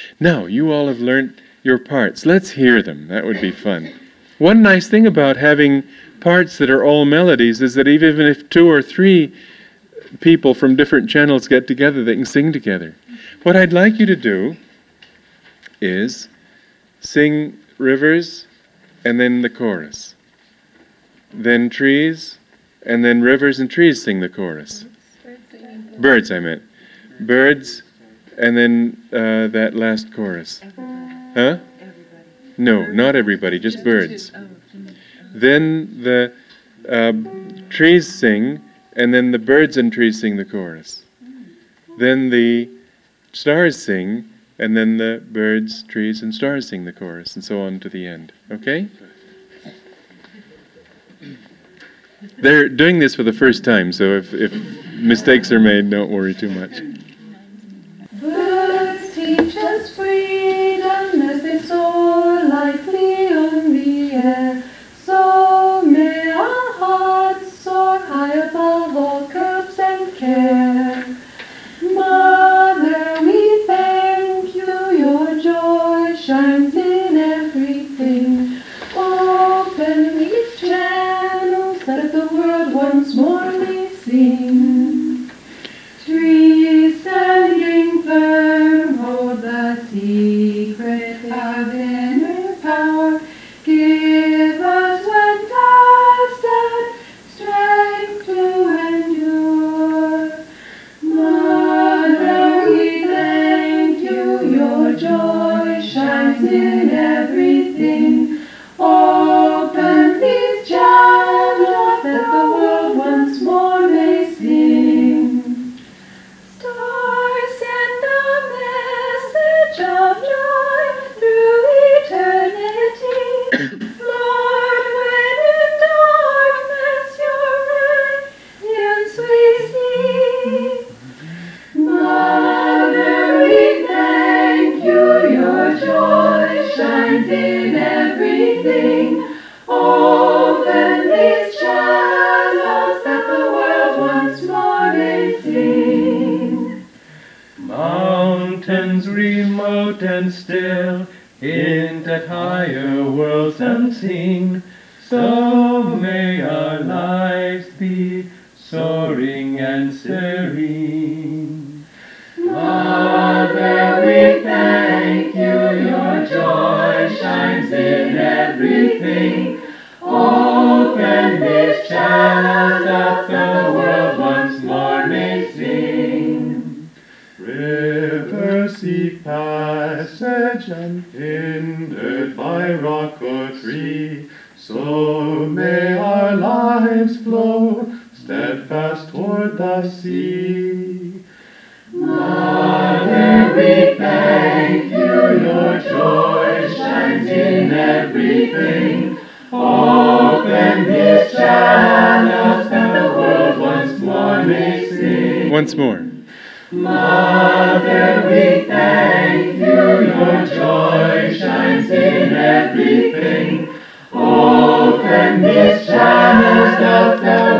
Now, you all have learnt your parts. Let's hear them. That would be fun. One nice thing about having parts that are all melodies is that even if 2 or 3 people from different channels get together, they can sing together. What I'd like you to do is sing rivers and then the chorus. Then trees, and then rivers and trees sing the chorus. Birds, I meant. Birds, and then that last chorus. Huh? No, not everybody, just birds. Then the trees sing, and then the birds and trees sing the chorus. Then the stars sing, and then the birds, trees, and stars sing the chorus, and so on to the end. Okay? They're doing this for the first time, so if mistakes are made, don't worry too much. Birds teach us freedom as they soar lightly on the air. So may our hearts soar high above all curbs and care. Mother, we thank you, your joy shines in everything. Open these channels that the world once more may sing. Trees standing firm hold the secret of inner power. Give us when tested strength to endure. Mother, we thank you, your joy shines in everything. Open these channels that the world once more may sing. Stars send a message of joy through eternity. Lord, when in darkness your radiance we see. Mother, we thank you, your joy shines in everything. Open these channels that the world once more may sing. Mountains remote and still hint at higher worlds unseen. So may our lives be soaring and serene. Mother, we thank you, your joy shines in everything. Open these channels that the world once more may sing. Rivers seek passage unhindered by rock or tree. So may our lives flow steadfast toward the sea. Mother, we thank you, your joy shines in everything. Open these channels that the world once more may sing. Once more. Mother, we thank you, your joy shines in everything. Open these channels that the